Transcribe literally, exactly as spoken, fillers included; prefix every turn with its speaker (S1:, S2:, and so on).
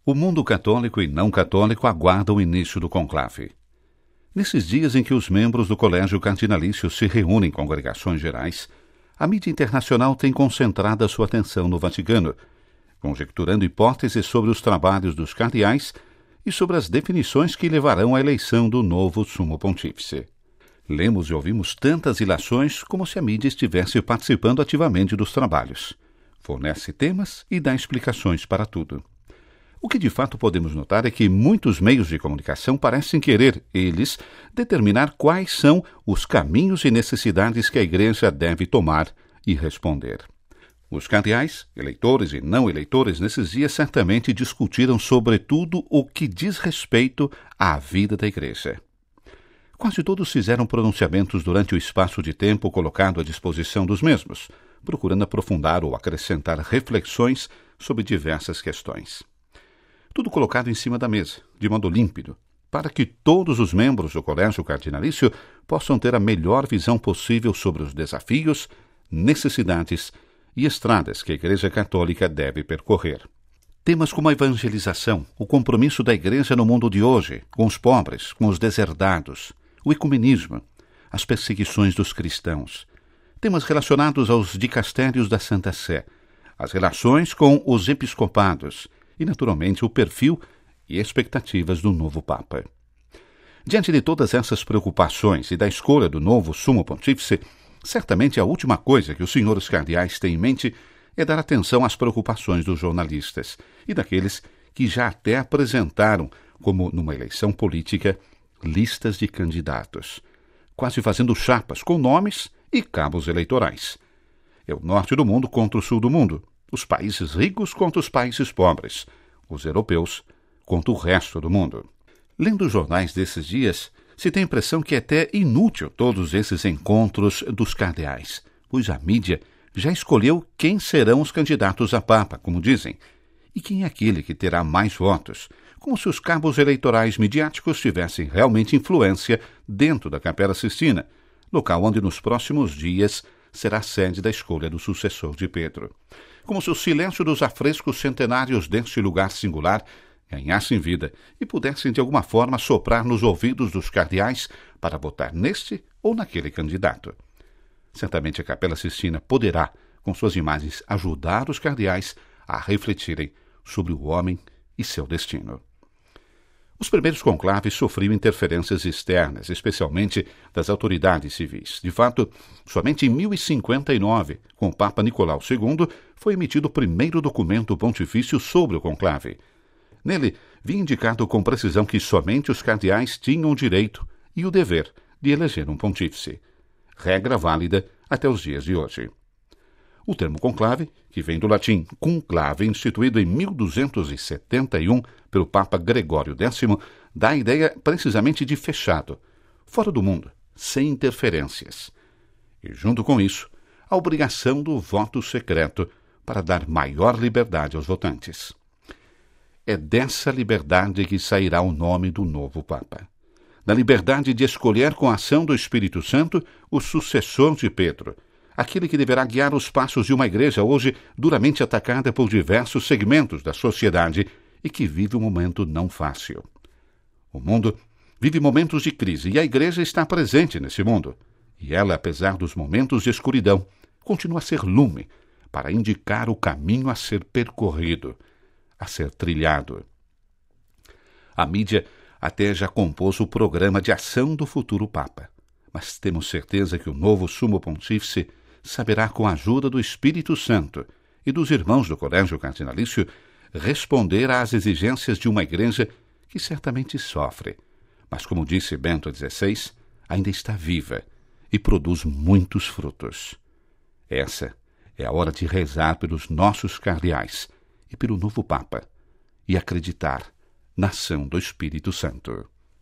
S1: O mundo católico e não católico aguardam o início do conclave. Nesses dias em que os membros do Colégio Cardinalício se reúnem em congregações gerais, a mídia internacional tem concentrado a sua atenção no Vaticano, conjecturando hipóteses sobre os trabalhos dos cardeais e sobre as definições que levarão à eleição do novo Sumo Pontífice. Lemos e ouvimos tantas ilações como se a mídia estivesse participando ativamente dos trabalhos. Fornece temas e dá explicações para tudo. O que de fato podemos notar é que muitos meios de comunicação parecem querer, eles, determinar quais são os caminhos e necessidades que a Igreja deve tomar e responder. Os cardeais, eleitores e não eleitores, nesses dias certamente discutiram sobre tudo o que diz respeito à vida da Igreja. Quase todos fizeram pronunciamentos durante o espaço de tempo colocado à disposição dos mesmos, procurando aprofundar ou acrescentar reflexões sobre diversas questões. Tudo colocado em cima da mesa, de modo límpido, para que todos os membros do Colégio Cardinalício possam ter a melhor visão possível sobre os desafios, necessidades e estradas que a Igreja Católica deve percorrer. Temas como a evangelização, o compromisso da Igreja no mundo de hoje, com os pobres, com os deserdados, o ecumenismo, as perseguições dos cristãos, temas relacionados aos dicastérios da Santa Sé, as relações com os episcopados e, naturalmente, o perfil e expectativas do novo Papa. Diante de todas essas preocupações e da escolha do novo Sumo Pontífice, certamente a última coisa que os senhores cardeais têm em mente é dar atenção às preocupações dos jornalistas e daqueles que já até apresentaram, como numa eleição política, listas de candidatos, quase fazendo chapas com nomes e cabos eleitorais. É o norte do mundo contra o sul do mundo, os países ricos contra os países pobres, os europeus contra o resto do mundo. Lendo os jornais desses dias, se tem a impressão que é até inútil todos esses encontros dos cardeais, pois a mídia já escolheu quem serão os candidatos a Papa, como dizem, e quem é aquele que terá mais votos, como se os cabos eleitorais midiáticos tivessem realmente influência dentro da Capela Sistina, local onde nos próximos dias será a sede da escolha do sucessor de Pedro. Como se o silêncio dos afrescos centenários deste lugar singular ganhassem vida e pudessem de alguma forma soprar nos ouvidos dos cardeais para votar neste ou naquele candidato. Certamente a Capela Sistina poderá, com suas imagens, ajudar os cardeais a refletirem sobre o homem e seu destino. Os primeiros conclaves sofriam interferências externas, especialmente das autoridades civis. De fato, somente em mil e cinquenta e nove, com o Papa Nicolau segundo, foi emitido o primeiro documento pontifício sobre o conclave. Nele, vinha indicado com precisão que somente os cardeais tinham o direito e o dever de eleger um pontífice, regra válida até os dias de hoje. O termo conclave, que vem do latim conclave, instituído em mil duzentos e setenta e um pelo Papa Gregório décimo, dá a ideia precisamente de fechado, fora do mundo, sem interferências. E, junto com isso, a obrigação do voto secreto para dar maior liberdade aos votantes. É dessa liberdade que sairá o nome do novo Papa. Da liberdade de escolher com a ação do Espírito Santo o sucessor de Pedro, aquele que deverá guiar os passos de uma igreja hoje duramente atacada por diversos segmentos da sociedade e que vive um momento não fácil. O mundo vive momentos de crise e a igreja está presente nesse mundo. E ela, apesar dos momentos de escuridão, continua a ser lume para indicar o caminho a ser percorrido, a ser trilhado. A mídia até já compôs o programa de ação do futuro Papa, mas temos certeza que o novo Sumo Pontífice saberá, com a ajuda do Espírito Santo e dos irmãos do Colégio Cardinalício, responder às exigências de uma igreja que certamente sofre, mas, como disse Bento dezesseis, ainda está viva e produz muitos frutos. Essa é a hora de rezar pelos nossos cardeais e pelo novo Papa e acreditar na ação do Espírito Santo.